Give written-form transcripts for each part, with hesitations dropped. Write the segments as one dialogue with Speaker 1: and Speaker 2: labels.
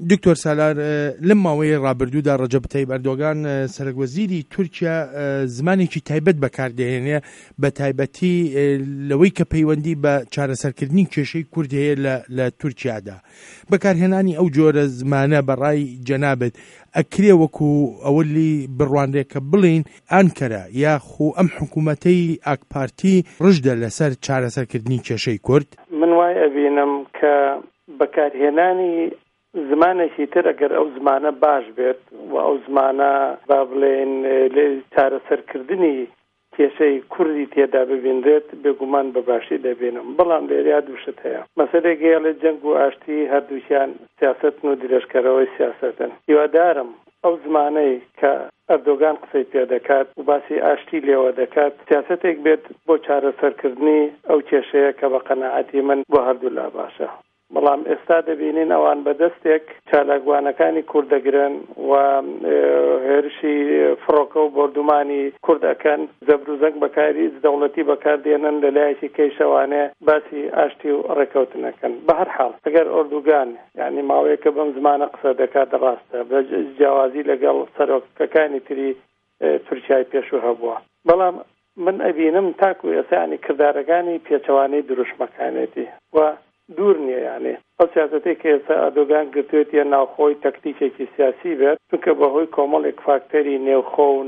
Speaker 1: دکتۆر سالار لەم ماوەی ڕابردوودا ڕەجەب تایب ئەردۆغان سەرۆکوەزیری تورکیا زمانێکی تایبەت بەکاردێنێ بە تایبەتی لەوەی کە پەیوەندی بە چارەسەرکردنی کێشەی کورد هەیە لە تورکیادا. بەکارهێنانی ئەو جۆرە زمانە بەڕای جەنابەت ئەکرێ وەکو ئەوەلی بڕوانرێکە بڵین ئانکەرە یاخۆ ئەم حکوومەتەی ئاکپارتی ڕژدە لەسەر چارەسەرکردنی کێشەی کورد؟
Speaker 2: من وای ئەبینم کە بەکارهێنانی زمانێکی تر ئەگەر ئەو زمانە باش بێت و ئەو زمانە با بڵێن لێ چارەسەرکردنی کێشەی کوردی تێدا ببیندرێت بێگومان بەباشی دەبینم. بەڵام لێریا دووشت هەیە. مەسەلەی گەیەڵێ جەنگ و ئاشتی هەردووکیان سیاسەتن و درێژکەرەوەی سیاسەتن. هیوادارم ئەو زمانەی کە ئەردۆغان قسەی پێ دەکات و باسی ئاشتی لێوە دەکات سیاسەتێک بێت بۆ چارەسەرکردنی ئەو کێشەیە کە بە قەناعەتی من بۆ هەردوو لا باشە. بەڵام ئێستا دەبینین ئەوان بەدەستێک چالاکوانەکانی کورد دەگرن و هێرشی فڕۆکە و بردومانی کوردەکەن زەبر و زەنگ بەکاری دەوڵەتی بەکاردێنن لەلایەکی کەیشەوانێ باسی ئاشتی و ڕێکەوتنەکەن. بە هەر حاڵ ئەگەر ئەردۆغان یعنی ماوەیەکە بەم زمانە قسە دەکات ڕاستە بە جیاوازی لەگەڵ سەرۆکەکانی تری تورکیای پێشوو هەبووە. بەڵام من ئەبینم تاکو ئێسانی کردارەکانی پێچەوانەی دروشمەکانێتی و دوور نییە یعنی ئەو سیاسەتێک کە ئێستا ئەردۆغان گرتوێتە ناوخۆی تەکتیکێکی سیاسی بێت چونکە بەهۆی کۆمەڵێک فاکتەری نێوخۆ و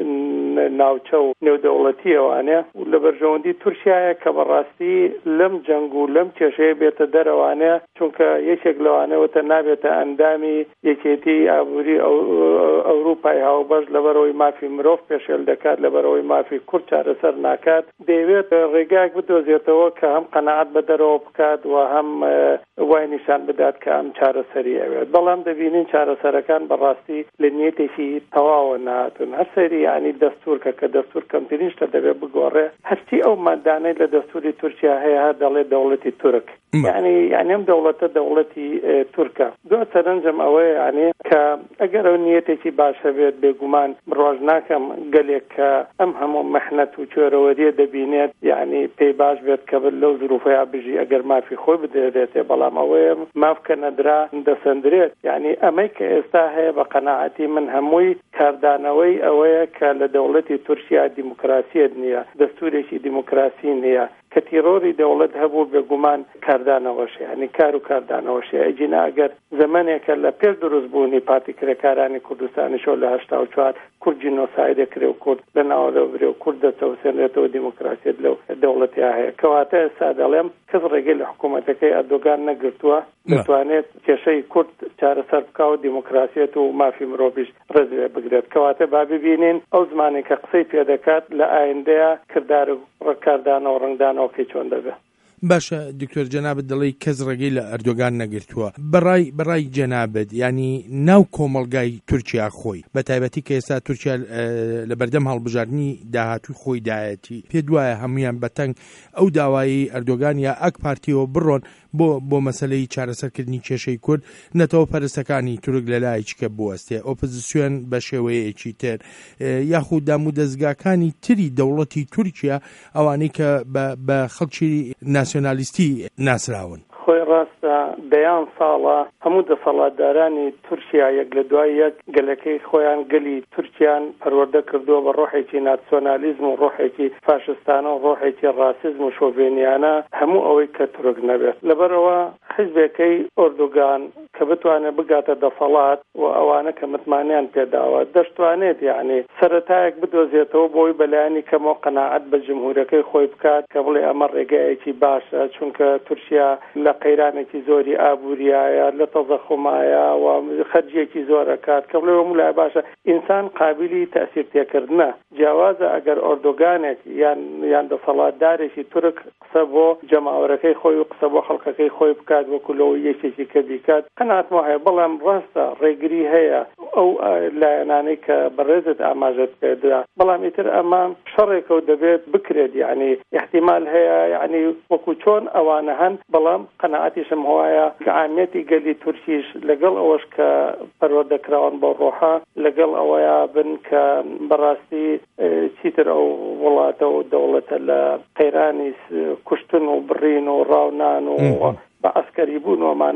Speaker 2: ناوچە و نێودەوڵەتی ئەوانێ و لە بەرژەوەندی تورکیایە کە بەڕاستی لەم جەنگ و لەم کێشەیە بێتە دەرەوانێ چونکە یەکێک لەوانەوەتە نابێتە ئەندامی یەکێتی ئابووری ئەوروپای هاوبەش لەبەرەوەی مافی مرۆڤ پێشێل دەکات لەبەرەوەی مافی کورد چارەسەر ناکات دەیەوێت ڕێگاک بدۆزێتەوە کە هەم قەناعەت بە دەرەوە بکات و هەم وای نیشان بدات کە ئەم چارەسەری ئەوێت. بەڵام دەبینین چارەسەرەکان بەڕاستی لە نیەتێکی تەواوە نهاتون. هەر سەیری یعنی دەستورکە کە دەستور کەمترین شتە دەبێت بگۆڕێ هەرچی ئەو مادانەی لە دەستوری تورکیا هەیە دەڵێ دەوڵەتی تورک یعنی ئەم دەوڵەتە دەوڵەتی تورکە. دووە سەرنجم ئەوەیە یعنی کە ئەگەر ئەو نیەتێکی باشە بێت بێگومان ڕۆژ ناکەم گەلێک کە ئەم هەموو مەحنەت و چۆرەوەریە دەبینێت یعنی پێی باش بێت کە لەو زروفەیە بژی ئەگەر مافی خۆی بدرێتێ. بەڵام ئەوەیە مافکە نەدرا دەسەندرێت یعنی ئەمەی کە ئێستا هەیە بە قەناعەتی من هەمووی کاردانەوەی ئەوەیە کە لە دەوڵەتی تورکیا دیموکراسیەت نییە دەستورێکی دیموکراسی نییە کە تیرۆری دەوڵەت هەبوو بێگومان کاردانەوەشە یعنی کار و کاردانەوەشە ئەجینا ئەگەر زەمانێکە لە پێش دروستبوونی پارتیکرەکارانی کوردستانیشەوە لە 1984 کورد جینۆسایدە کرێ و کورد لە ناوەڕێ و کورد دەچەوسێنێتەوە دیموکراسیەت لەو دەوڵەتیا هەیە کەواتە ئێستا دەڵێم کەس ڕێگەی لە حکوومەتەکەی ئەردۆغان نەگرتووە دەتوانێت کێشەی کورد چارەسەر بکا و دیموکراسیەت و مافی مرۆڤیش ڕێزوێ بگرێت. کەواتە با ببینین ئەو زمانی کە قسەی پێ دەکات لە ئایندەیە کردار و ڕکاردانە و ڕنگدانەوەکەی چۆن دەبێت.
Speaker 1: باشە دکتۆر جەنابەت دەڵێی کەس ڕێگەی لە ئەردۆغان نەگرتووە. بەڕای جەنابەت ینی ناو کۆمەڵگای تورکیا خۆی بە تایبەتی کە ئێستا تورکیا لە بەردەم هەڵبژاردننی داهاتووی خۆی دایەتی پێ دوایە هەمویان بەتەنگ ئەو داوایی ئەردۆغان یا ئەک پارتیەوە بڕۆن بۆ مەسەلەی چارەسەرکردنی کێشەی کورد نەتەوە پەرستەکانی تورک لەلایەکە بوەستێ ئۆپۆزیسیۆن بە شێوەیەکی تر یاخود دامو دەستگاکانی تری دەوڵەتی تورکیا ئەوانەی کە بە خەڵکی ناسیۆنالیستی ناسراون.
Speaker 2: خۆی ڕاستە دەیان ساڵە هەموو دەسەڵاتدارانی تورکیا یەک لە دوای یەک گەلەکەی خۆیان گەلی تورکیان پەروەردە کردووە بە ڕۆحێکی ناسیۆنالیزم و ڕۆحێکی فاشستانە و ڕۆحێکی ڕاسیزم و شۆڤێنیانە هەموو ئەوەی کە تورک نەبێت. لەبەرەوە حیزبێکەی ئۆردۆغان کە بتوانێت بگاتە دەسەڵات و ئەوانە کە متمانیان پێداوە دەشتوانێت یعنی سەرەتایەک بدۆزێتەوە بۆی بەلایانی کەمەوە قەناعەت بە جمهوریەکەی خۆی بکات کە بڵێ ئەمە ڕێگایەکی باشە چونکە تورکیا لە قەیرانێکی زۆری ئابووریایە لە تەزەخۆمایە و خەرجیەکی زۆرەکات کە بڵێ وڵای باشە ئینسان قابلی تەسیر تێکردنە. جیاوازە ئەگەر ئۆردۆغانێک یان دەسەڵاتدارێکی تورک قسە بۆ جەماوەرەکەی خۆی و قسە بۆ خەڵکەکەی خۆی بکات وەکو لەوە یەکێکی کە بیکات قەناعەتم هەیە. بەڵام ڕاستە ڕێگری هەیە ئەو لایەنانەی کە بەڕێزت ئاماژەت پێدرا بەڵام ئیتر ئەمە شەڕێکە و دەبێت بکرێت یعنی احتیمال هەیە یعنی وەکو چۆن ئەوانە هەن. بەڵام قەناعەتیشم هەیە کە عامیەتی گەلی تورکیش لەگەڵ ئەوەش کە پەروەردەکراون بۆ ڕۆحە لەگەڵ ئەوەیە بن کە بەڕاستی چیتر ئەو وڵاتە و دەوڵەتە لە قەیرانی کوشتن و بڕین و ڕاونان و بە ئەسکەری بوون ومانە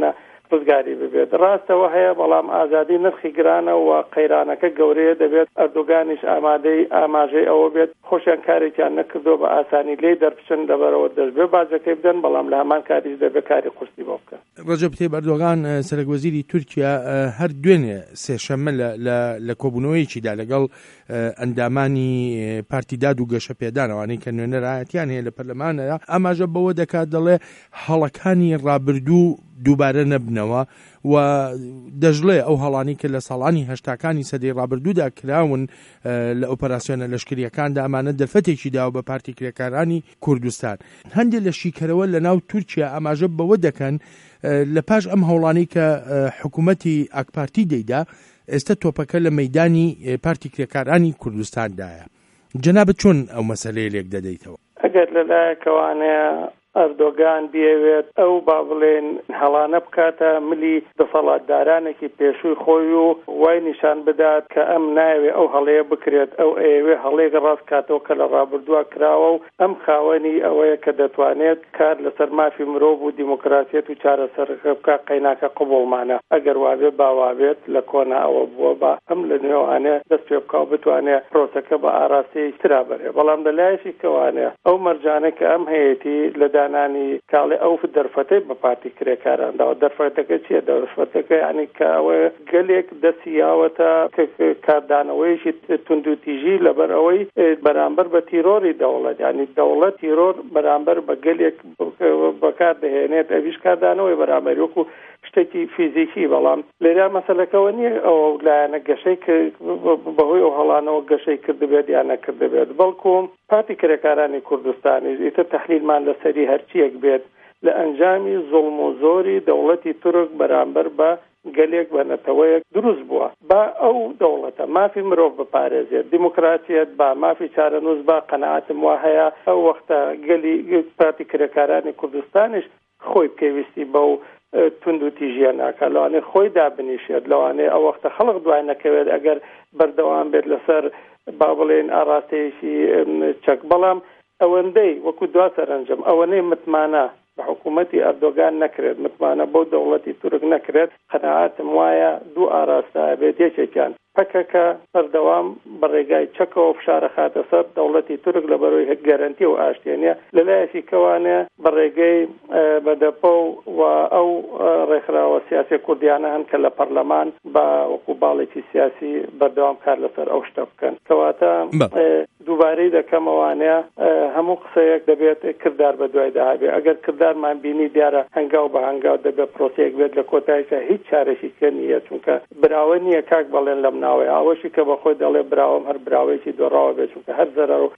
Speaker 2: ڕزگاری ببێت. ڕاستەوە هەیە بەڵام ئازادی نرخی گرانە و قەیرانەکە گەورەیە دەبێت ئەردۆگانیش ئاماژەی ئەوە بێت خۆشیان کارێکیان نەکردو بە ئاسانی لێ دەربچن لەبەرەوە دەستبێ باجەکەی بدەن بەڵام لە هەمان کاریش دەبێت کاری قورسی بۆ بکەن.
Speaker 1: ڕەجەب تەیب ئەردۆغان سەرۆکوەزیری تورکیا هەر دوێنێ سێشەممە لە کۆبوونەوەیەکیدا لەگەڵ ئەندامانی پارتی داد و گەشە پێدانەوانەی کە نوێنەرایەتیان هەیە لە پەرلەمانەیە ئاماژە بەوە دەکات دەڵێ هەڵەکانی ڕابردوو دووبارە نەبنەوە و دەژڵێ ئەو هەڵانی کە لە ساڵانی هەشتاکانی سەدەی ڕابردوودا کراون لە ئۆپەراسیۆنە لەشکریەکاندا ئەمانە دەرفەتێکی داوە بە پارتی کرێکارانی کوردستان. هەندێک لە شیکەرەوە لە ناو تورکیا ئاماژە بەوە دەکەن لە پاش ئەم هەوڵانەی کە حکوومەتی ئاکپارتی دەیدا ئێستا تۆپەکە لە مەیدانی پارتی کرێکارانی کوردستاندایە. جەنابەت چۆن ئەو مەسەلەیە لێک دەدەیتەوە؟
Speaker 2: ئەگەر لەلایەکەوانەیە ئەردۆگان بێوێت ئەو با بڵێن هەڵانە بکاتە ملی دەسەڵاتدارانێکی پێشووی خۆی و وای نیشان بدات کە ئەم ناوێ ئەو هەڵەیە بکرێت ئەو ئێوێ هەڵەیەک ڕاست کاتەوە کە لە ڕابردووە کراوە و ئەم خاوەنی ئەوەیە کە دەتوانێت کار لەسەر مافی مرۆڤ و دیموکراسیەت و چارەسەرەکە بکات قەیناکە قبوڵمانە ئەگەر وابێت باوابێت لە کۆنا ئەوە بووە بە ئەم لە نێوانێ دەست پێ بکاو بتوانێت پرۆسەکە بە ئاراستەیەکی ترا بەرێ. بەڵام لەلایەکی کەوانەیە ئەو مەرجانە کە ئەم هەیەتی لە دانانی کاڵێ ئەو دەرفەتەی بە پارتی کرێکاراندا و دەرفەتەکە چیە؟ دەرفەتەکە یعنی کە ئەوە گەلێک دەستیاوەتە کاردانەوەیشی تونند و تیژی لەبەر ئەوەی بەرامبەر بە تیرۆری دەوڵەت یعنی دەوڵەت تیرۆر بەرامبەر بە گەلێک بەکار دەهێنێت ئەویش کاردانەوەی بەرامبەر وەکو شتێکی فیزیکی. بەڵام لێرا مەسەلەکەەوە نییە ئەو لایەنە گەشەی بەهۆی ئەو هەڵانەوە گەشەی کردبێت یان نەکردبێت بەڵکو پارتی کرێکارانی کوردستانی ئیتر تەحلیلمان لەسەری هەرچیەک بێت لە ئەنجامی زوڵم و زۆری دەوڵەتی تورک بەرامبەر بە گەلێک بە نەتەوەیەک دروست بووە با ئەو دەوڵەتە مافی مرۆڤ بپارێزێت دیموکراسیەت با مافی چارەنووس با قەنەعەتم وا هەیە ئەو وەختە گەلی پارتی کرێکارانی کوردستانیش خۆی پێویستی بەو تونند و تیژیە ناکە لەوانێ خۆی دابنیشێت لەوانێ ئەو وەختە خەڵق دوای نەکەوێت ئەگەر بەردەوام بێت لەسەر با بڵێن ئاراستەیەکی چەک. بەڵام ئەوەندەی وەکو دوا سەرنجەم ئەوەنەی متمانە بە حکوومەتی ئەردۆگان نەکرێت متمانە بۆ دەوڵەتی تورک نەکرێت قەنەعەتم وایە دوو ئاراستە بێت یەکێکیان پەکەکە بەردەوام بە ڕێگای چەکەوە فشارە خاتە سەر دەوڵەتی تورک لە بەرەوەی گەرەنتی و ئاشتێنە لەلایەکی کەوانێ بە ڕێگەی بەدەپە و ئەو ڕێکخراوە سیاسی کوردیانە هەن کە لە پەرلەمان بە وەکو باڵێکی سیاسی بەردەوام کار لەسەر ئەو شتە بکەن. کەواتە دووبارەی دەکەمەوانەیە هەموو قسەیەک دەبێت کردار بە دوای داهابێ. ئەگەر کردارمان بینی دیارە هەنگاو بە هەنگاو دەبێت پرۆسەیەک بێت لە کۆتاییکە هیچ چارەشی کە نییە چونکە براوە نییە کاک بەڵێن لەم ناوەیە ئەوەشی کە بەخۆی دەڵێ براوەم هەر براوەیەکی دۆڕاوە بێت چونکە هەر زەرەر و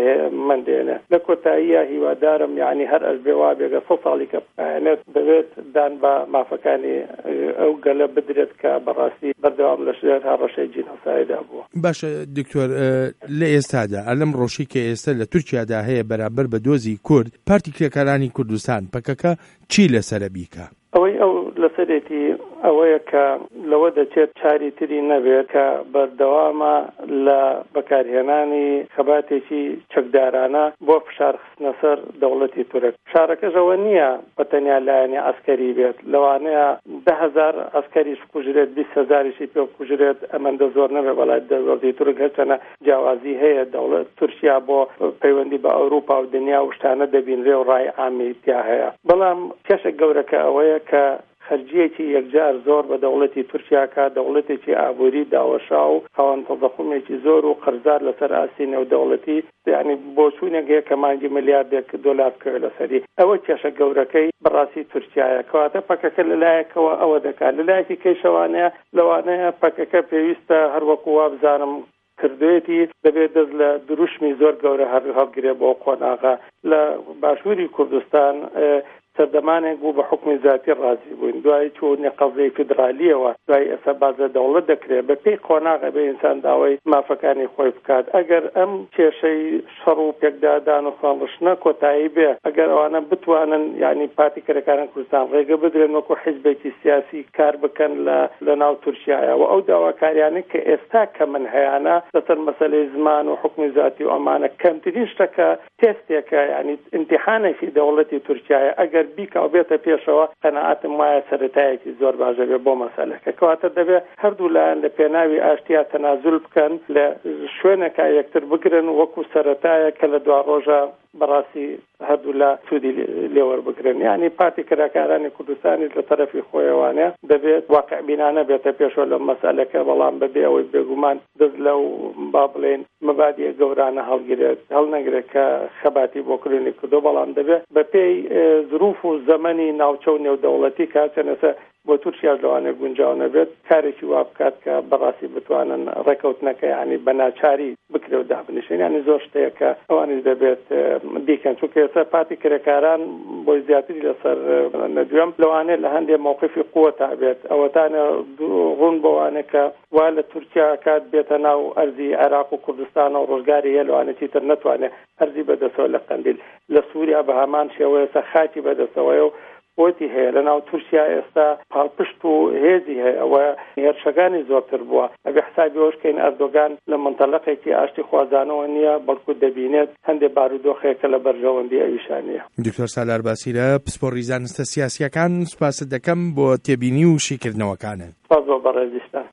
Speaker 2: مندێنێ لە کۆتاییە هیوادارم یعنی هەر ئەلبێوا بێگە 100 ساڵی کە بکایەنێت دەبێت دان بە مافەکانی ئەو گەلە بدرێت کە بەڕاستی بەردەوام لە شێر هەڕەشەی جینۆسایدا بووە.
Speaker 1: باشە دکتۆر لە ئێستادا ئەلەم ڕۆژی کە ئێستا لە تورکیادا هەیە بەرامبەر بە دۆزی کورد پارتی کرێکارانی کوردستان پەکەکە چی لەسەرە بیکە؟
Speaker 2: ئەوەی ئەو لەسەرێتی ئەوەیە کە لەوە دەچێت چاری تری نەبێت کە بەردەوامە لە بەکارهێنانی خەباتێکی چەکدارانە بۆ فشار خستنە سەر دەوڵەتی تورک. فشارەکەشەوە نییە بەتەنیا لایەنی ئەسکەری بێت لەوانەیە 10,000 ئەسکەریش بکوژرێت 20,000شی پێ بکوژرێت ئەمەندە زۆر نەبێ بەڵای دەوڵەتی تورک هەرچەنە جیاوازی هەیە دەوڵەت تورکیا بۆ پەیوەندی بە ئەوروپا و دنیا و شتانە دەبینرێ و ڕای عامی تیا هەیە. بەڵام کێشە گەورەکە ئەوەیە کە خەرجیەکی یەکجار زۆر بە دەوڵەتی تورکیاکە دەوڵەتێکی ئابووری داوەشا و خاوەن تەضەخومێکی زۆر و قەرزار لەسەر ئاستی نێودەوڵەتی یعنی بۆ چوونێک هەیە کە مانگی ملیاردێک دۆلار بکەوێت لەسەری ئەوە کێشە گەورەکەی بەڕاستی تورکیایە. کەواتە پەکەکە لەلایەکەوە ئەوە دەکات لەلایەکی کەیشەوانەیە لەوانەیە پەکەکە پێویستە هەروەکو وا بزانم کردوێتی دەبێت دەست لە دروشمی زۆر گەورە هەڵگرێ بۆ قۆناغا لە باشووری کوردستان سەردەمانێک بوو بە حکمی ذاتی ڕازی بووین دوای چوونی قەزەی فیدرالیەوە دوای ئێستا بازە دەوڵەت دەکرێت بە پێی قۆناغە بە ئینسان داوای مافەکانی خۆی بکات. ئەگەر ئەم کێشەی شەڕ و پێکدادان و خاڵشنە کۆتایی بێ ئەگەر ئەوانە بتوانن یعنی پارتی کرێکاران کوردستان ڕێگە بدرێن وەکو حیزبێکی سیاسی کار بکەن لە ناو تورکیایە و ئەو داواکاریانە کە ئێستا کە من هەیەە لەسەر مەسەلەی زمان و حکمی ذاتی و ئەمانە کەمترین شتەکە تێستێکە یعنی ئیمتیحانێکی دەوڵەتی تورکیایە ئەگەر ئەگەر بیکە و بێتە پێشەوە قەناعەتم وایە سەرەتایەکی زۆر باشە بێ بۆ مەسەلەکە کەواتە دەبێت هەردوو لایەن لە پێناوی ئاشتیا تەنازول بکەن لە شوێنێکە یەکتر بگرن وەکو سەرەتایە کە لە دوا ڕۆژە بەڕاستی هەردوو لە سوودی لێوەربگرن یعنی پارتی کراکارانی کوردستانی لە تەرەفی خۆیەوانە دەبێت واقعبینانە بێتە پێشەوە لە مەسەلەکە بەڵام بەبێ ئەوەی بێگومان دەست لەو با بڵێن مەبادیە گەورانە هەڵنەگرێت کە خەباتی بۆ کردنی کردو بەڵام دەبێت بە پێی ظروف و زەمەنی ناوچە و نێودەوڵەتی کاتێنەسە بۆ تورکیا لەوانە گونجاو نەبێت کارێکی وا بکات کە بەڕاستی بتوانن ڕێکەوتنەکە یعنی بەناچاری بکرێ و دابنیشن یعنی زۆر شتەیە کە ئەوانش دەبێت بیکەن چونکە ئێستا پارتی کرێکاران بۆی زیاتری لەسەر نەدوێم لەوانەیە لە هەندێک مووقفی قووە تابێت ئەوەتانە ڕوون بەوانە کە وا لە تورکیا کات بێتە ناو ئەرزی عێراق و کوردستان و ڕۆژگاری هەیە لەوانەتی تر نەتوانێت ئەرزی بەدەستەوە لە قەندیل لە سووریا بە هەمان شێوەیە خاتی بەدەستەوەیە و بۆتی هەیە لە ناو تورکیا ئێستا پاڵپشت و هێزی هەیە ئەوە هێرشەکانی زۆرتر بووە ئەبێ حسابی ئەوشکەین ئەردۆگان لە منتەلەقێکی ئاشتی خوازانەوە نییە بەڵکو دەبینێت هەندێک بارودۆخەیەکە لە بەرژەوەندی ئەویشانە.
Speaker 1: دکتۆر سالار باسیرە پسپۆڕی زانستە سیاسیەکان سوپاست دەکەم بۆ تێبینی و شیکردنەوەکانن.
Speaker 2: سپاس بۆ بەڕێزیستان.